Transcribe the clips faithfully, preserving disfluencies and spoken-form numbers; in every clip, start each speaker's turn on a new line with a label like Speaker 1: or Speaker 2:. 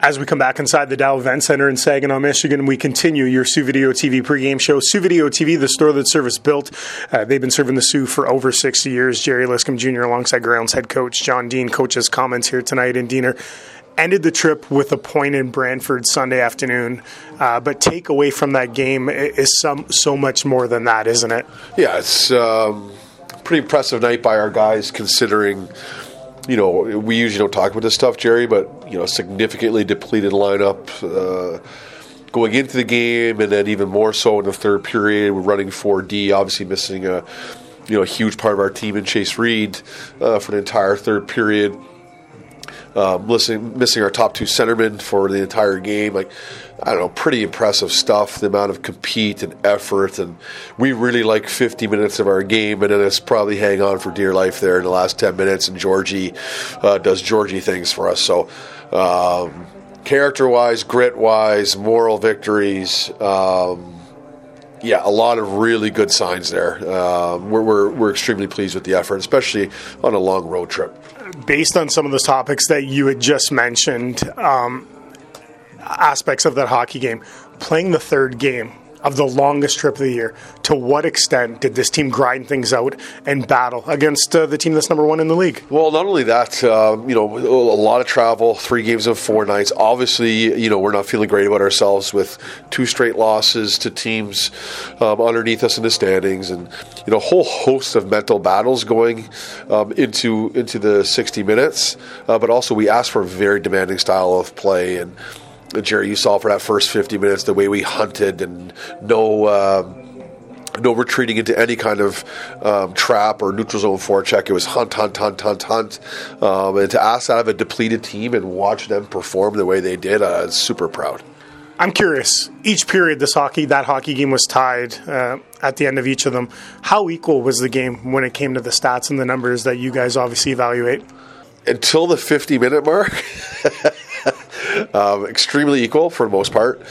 Speaker 1: As we come back inside the Dow Event Center in Saginaw, Michigan, we continue your Sioux Video T V pregame show. Sioux Video T V, the store that Service built. Uh, they've been serving the Sioux for over sixty years. Jerry Liscombe Junior alongside Grounds head coach John Dean. Coach's comments here tonight. And Diener ended the trip with a point in Brantford Sunday afternoon. Uh, but take away from that game is some so much more than that, isn't it?
Speaker 2: Yeah, it's um, a pretty impressive night by our guys considering – you know, we usually don't talk about this stuff, Jerry, but, you know, significantly depleted lineup uh, going into the game, and then even more so in the third period. We're running four D, obviously missing a, you know, a huge part of our team in Chase Reed uh, for the entire third period. Um, missing, missing our top two centermen for the entire game. Like, I don't know, pretty impressive stuff, the amount of compete and effort. And we really like fifty minutes of our game, and then it's probably hang on for dear life there in the last ten minutes. And Georgie uh, does Georgie things for us. So, um, character-wise, grit-wise, moral victories, um, yeah, a lot of really good signs there. Um, we're, we're, we're extremely pleased with the effort, especially on a long road trip.
Speaker 1: Based on some of the topics that you had just mentioned, um, aspects of that hockey game, playing the third game of the longest trip of the year, to what extent did this team grind things out and battle against uh, the team that's number one in the league?
Speaker 2: Well, not only that, uh, you know, a lot of travel, three games in four nights. Obviously, you know, we're not feeling great about ourselves with two straight losses to teams um, underneath us in the standings, and, you know, a whole host of mental battles going um, into into the sixty minutes. Uh, but also, we asked for a very demanding style of play, and Jerry, you saw for that first fifty minutes the way we hunted, and no uh, no retreating into any kind of um, trap or neutral zone forecheck. It was hunt, hunt, hunt, hunt, hunt. Um, and to ask out of a depleted team and watch them perform the way they did, uh, I'm super proud.
Speaker 1: I'm curious. Each period, this hockey, that hockey game was tied uh, at the end of each of them. How equal was the game when it came to the stats and the numbers that you guys obviously evaluate?
Speaker 2: Until the fifty-minute mark. Um, extremely equal for the most part,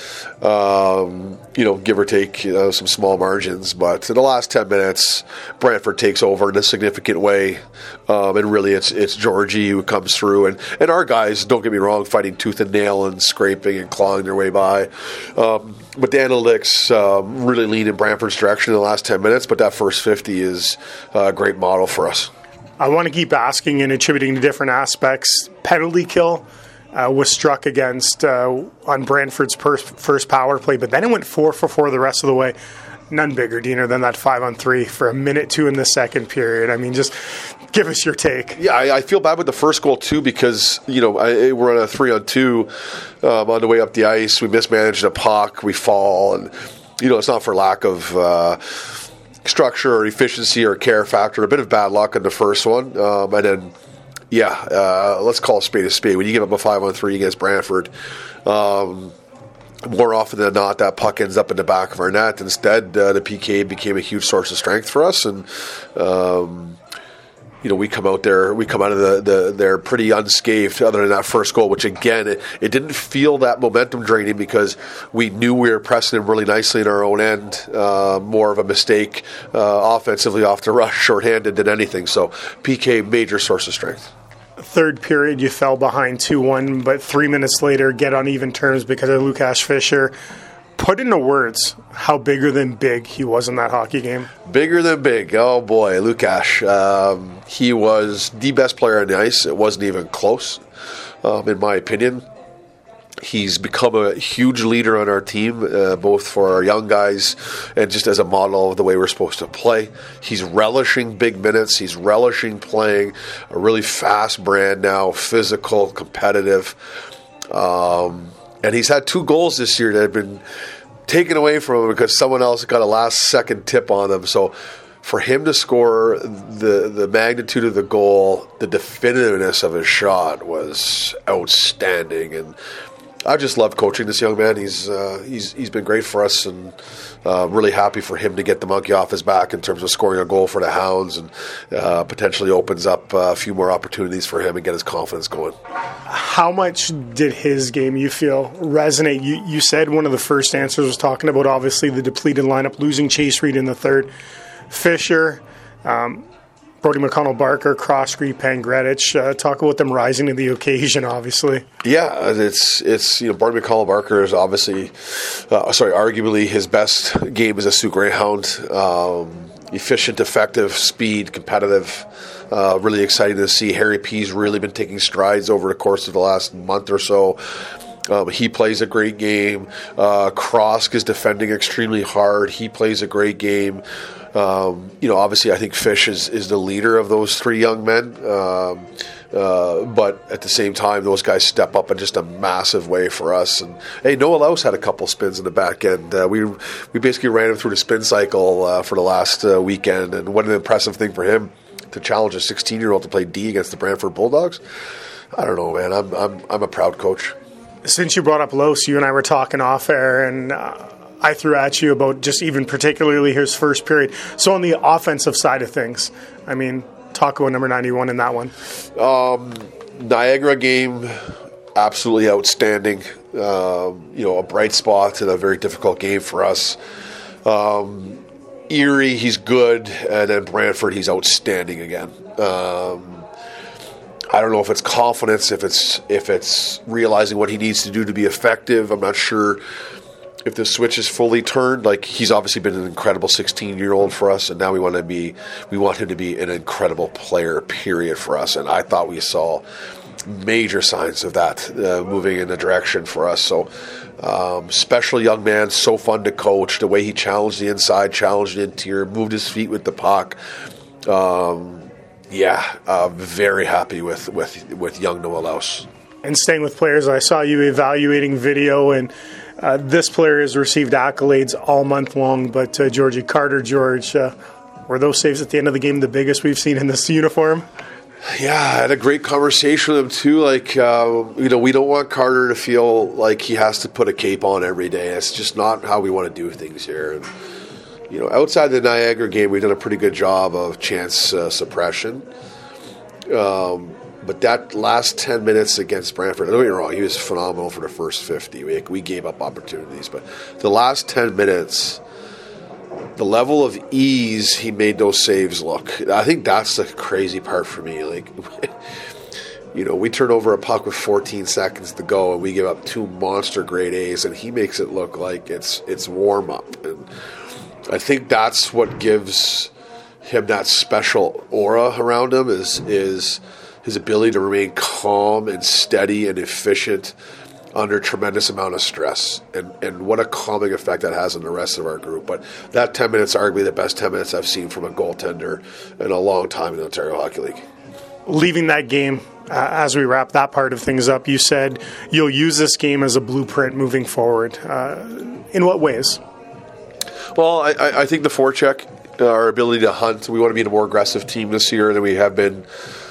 Speaker 2: um, you know, give or take uh, some small margins. But in the last ten minutes, Brantford takes over in a significant way, um, and really it's it's Georgie who comes through, and, and our guys, don't get me wrong, fighting tooth and nail and scraping and clawing their way by. Um, but the analytics um, really lean in Brantford's direction in the last ten minutes, but that first fifty is a great model for us.
Speaker 1: I want to keep asking and attributing to different aspects. Penalty kill Uh, was struck against uh, on Brantford's per- first power play, but then it went four for four the rest of the way. None bigger, Diener, than that five on three for a minute two in the second period. I mean, just give us your take.
Speaker 2: Yeah, I, I feel bad with the first goal too, because, you know, I, we're on a three on two um, on the way up the ice. We mismanaged a puck, we fall, and, you know, it's not for lack of uh, structure or efficiency or care factor. A bit of bad luck in the first one, um, and then. Yeah, uh, let's call a spade a spade. When you give up a five on three against Brantford, um, more often than not, that puck ends up in the back of our net. Instead, uh, the P K became a huge source of strength for us, and um, you know, we come out there, we come out of the, the there pretty unscathed, other than that first goal, which again, it, it didn't feel that momentum draining because we knew we were pressing them really nicely in our own end. Uh, more of a mistake uh, offensively off the rush, shorthanded than anything. So P K, major source of strength.
Speaker 1: Third period, you fell behind two one, but three minutes later, get on even terms because of Lukasz Fischer. Put into words how bigger than big he was in that hockey game.
Speaker 2: Bigger than big. Oh, boy, Lukasz. Um, he was the best player on the ice. It wasn't even close, um, in my opinion. He's become a huge leader on our team, uh, both for our young guys and just as a model of the way we're supposed to play. He's relishing big minutes. He's relishing playing a really fast brand now, physical, competitive. Um, and he's had two goals this year that have been taken away from him because someone else got a last-second tip on them. So for him to score the the magnitude of the goal, the definitiveness of his shot was outstanding. And I just love coaching this young man. He's uh, he's he's been great for us, and uh, really happy for him to get the monkey off his back in terms of scoring a goal for the Hounds, and uh, potentially opens up a few more opportunities for him and get his confidence going.
Speaker 1: How much did his game, you feel, resonate? You you said one of the first answers was talking about obviously the depleted lineup, losing Chase Reed in the third. Fischer, um, Brody McConnell, Barker, Croskrey, Pangretich. Uh, talk about them rising to the occasion, obviously.
Speaker 2: Yeah, it's it's you know Brody McConnell, Barker is obviously, uh, sorry, arguably his best game as a Sioux Greyhound. Um, efficient, effective, speed, competitive. Uh, really exciting to see. Harry P's really been taking strides over the course of the last month or so. Um, he plays a great game. Uh, Krosk is defending extremely hard. He plays a great game. Um, you know, obviously, I think Fish is, is the leader of those three young men. Um, uh, but at the same time, those guys step up in just a massive way for us. And hey, Noah Laus had a couple spins in the back end. Uh, we we basically ran him through the spin cycle uh, for the last uh, weekend, and what an impressive thing for him to challenge a sixteen-year-old to play D against the Brantford Bulldogs. I don't know, man. I'm I'm I'm a proud coach.
Speaker 1: Since you brought up Laus, you and I were talking off air, and Uh I threw at you about just even particularly his first period. So on the offensive side of things, I mean, talk about number ninety-one in that one.
Speaker 2: Um, Niagara game, absolutely outstanding. Um, you know, a bright spot in a very difficult game for us. Um, Erie, he's good, and then Brantford, he's outstanding again. Um, I don't know if it's confidence, if it's if it's realizing what he needs to do to be effective. I'm not sure if the switch is fully turned. Like, he's obviously been an incredible sixteen-year-old for us, and now we want to be, we want him to be an incredible player, period, for us. And I thought we saw major signs of that uh, moving in the direction for us. So, um, special young man, so fun to coach. The way he challenged the inside, challenged the interior, moved his feet with the puck. Um, yeah, uh, very happy with with with young Noah Laus.
Speaker 1: And staying with players, I saw you evaluating video, and uh, this player has received accolades all month long, but uh, Georgie Carter, George, uh, were those saves at the end of the game the biggest we've seen in this uniform?
Speaker 2: Yeah, I had a great conversation with him, too. Like, uh, you know, we don't want Carter to feel like he has to put a cape on every day. It's just not how we want to do things here. And, you know, outside the Niagara game, we've done a pretty good job of chance uh, suppression. Um But that last ten minutes against Brantford, don't get me wrong, he was phenomenal for the first fifty. We, we gave up opportunities. But the last ten minutes, the level of ease he made those saves look, I think that's the crazy part for me. Like, you know, we turn over a puck with fourteen seconds to go, and we give up two monster grade A's, and he makes it look like it's it's warm-up. And I think that's what gives him that special aura around him is is – his ability to remain calm and steady and efficient under a tremendous amount of stress. And, and what a calming effect that has on the rest of our group. But that ten minutes are arguably the best ten minutes I've seen from a goaltender in a long time in the Ontario Hockey League.
Speaker 1: Leaving that game, uh, as we wrap that part of things up, you said you'll use this game as a blueprint moving forward. Uh, in what ways?
Speaker 2: Well, I, I think the forecheck, uh, our ability to hunt, we want to be a more aggressive team this year than we have been.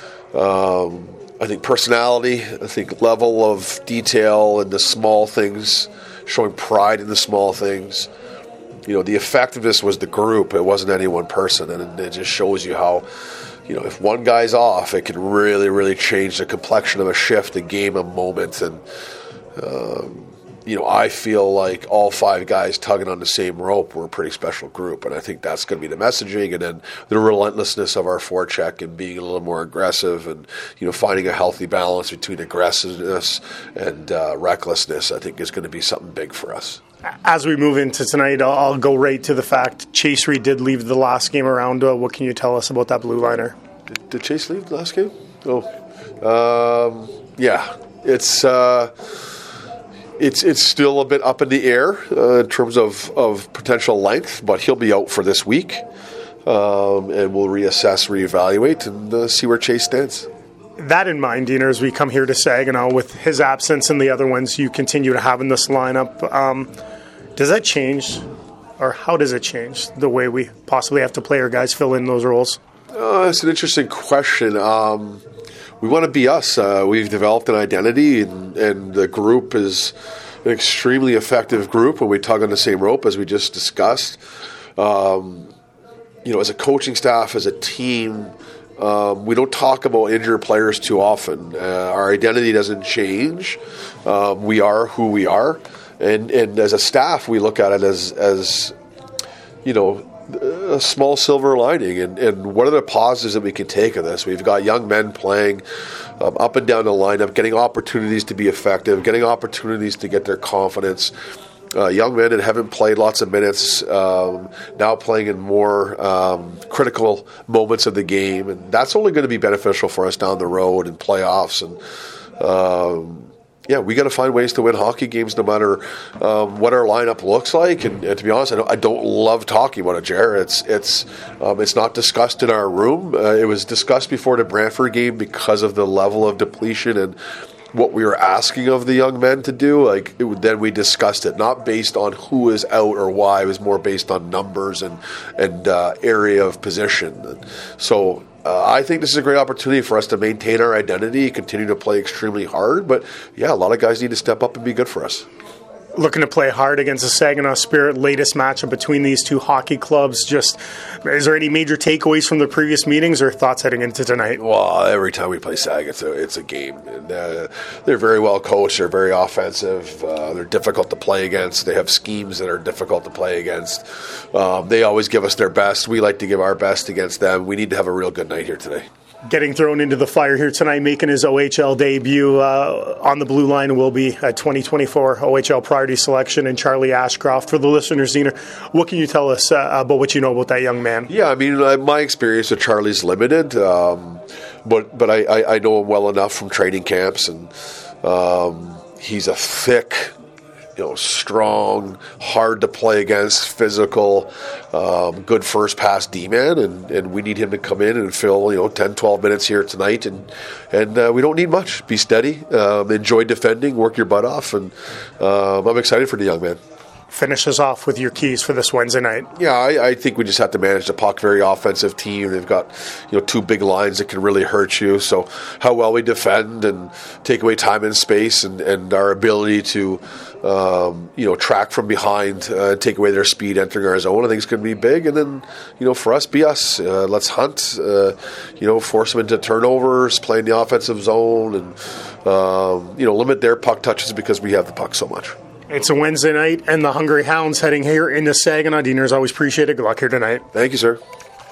Speaker 2: Um, I think personality, I think level of detail in the small things, showing pride in the small things. You know, the effectiveness was the group. It wasn't any one person. And it just shows you how, you know, if one guy's off, it can really, really change the complexion of a shift, a game, a moment. And, um, you know, I feel like all five guys tugging on the same rope were a pretty special group, and I think that's going to be the messaging, and then the relentlessness of our forecheck and being a little more aggressive and, you know, finding a healthy balance between aggressiveness and uh, recklessness, I think is going to be something big for us.
Speaker 1: As we move into tonight, I'll, I'll go right to the fact Chase Reed did leave the last game around. Uh, what can you tell us about that blue liner?
Speaker 2: Did, did Chase leave the last game? Oh, um, yeah. It's... Uh, It's it's still a bit up in the air uh, in terms of, of potential length, but he'll be out for this week, um, and we'll reassess, reevaluate, and uh, see where Chase stands.
Speaker 1: That in mind, Diener, as we come here to Saginaw, with his absence and the other ones you continue to have in this lineup, um, does that change, or how does it change the way we possibly have to play our guys fill in those roles?
Speaker 2: Uh, it's an interesting question. Um, we want to be us. Uh, we've developed an identity, and, and the group is an extremely effective group when we tug on the same rope, as we just discussed. Um, you know, as a coaching staff, as a team, um, we don't talk about injured players too often. Uh, our identity doesn't change. Um, we are who we are. And, and as a staff, we look at it as, as you know, a small silver lining, and, and what are the positives that we can take of this? We've got young men playing um, up and down the lineup, getting opportunities to be effective, getting opportunities to get their confidence. Uh, young men that haven't played lots of minutes, um, now playing in more um, critical moments of the game, and that's only going to be beneficial for us down the road in playoffs. And um, yeah, we got to find ways to win hockey games, no matter um, what our lineup looks like. And, and to be honest, I don't, I don't love talking about it, Jared. It's it's um, it's not discussed in our room. Uh, it was discussed before the Brantford game because of the level of depletion and what we were asking of the young men to do. Like it, then we discussed it, not based on who is out or why. It was more based on numbers and and uh, area of position. And so uh, I think this is a great opportunity for us to maintain our identity, continue to play extremely hard. But yeah, a lot of guys need to step up and be good for us.
Speaker 1: Looking to play hard against the Saginaw Spirit, latest matchup between these two hockey clubs. Just, is there any major takeaways from the previous meetings or thoughts heading into tonight?
Speaker 2: Well, every time we play Sag, it's a, it's a game. And, uh, they're very well coached. They're very offensive. Uh, they're difficult to play against. They have schemes that are difficult to play against. Um, they always give us their best. We like to give our best against them. We need to have a real good night here today.
Speaker 1: Getting thrown into the fire here tonight, making his O H L debut uh, on the blue line will be a twenty twenty-four O H L priority selection, and Charlie Ashcroft. For the listeners, Diener, what can you tell us uh, about what you know about that young man?
Speaker 2: Yeah, I mean, uh, my experience with Charlie's limited, um, but but I, I, I know him well enough from training camps, and um, he's a thick, you know, strong, hard to play against, physical, um, good first pass D-man, and, and we need him to come in and fill, you know, ten, twelve minutes here tonight, and and uh, we don't need much. Be steady, um, enjoy defending, work your butt off, and um, I'm excited for the young man.
Speaker 1: Finish us off with your keys for this Wednesday night.
Speaker 2: Yeah, I, I think we just have to manage the puck. Very offensive team. They've got, you know, two big lines that can really hurt you. So how well we defend and take away time and space, and, and our ability to, um, you know, track from behind, uh, take away their speed entering our zone, I think it's going to be big. And then, you know, for us, be us. Uh, let's hunt. Uh, you know, force them into turnovers, play in the offensive zone, and um, you know, limit their puck touches because we have the puck so much.
Speaker 1: It's a Wednesday night, and the Hungry Hounds heading here into Saginaw. Dieners, always appreciate it. Good luck here tonight.
Speaker 2: Thank you, sir.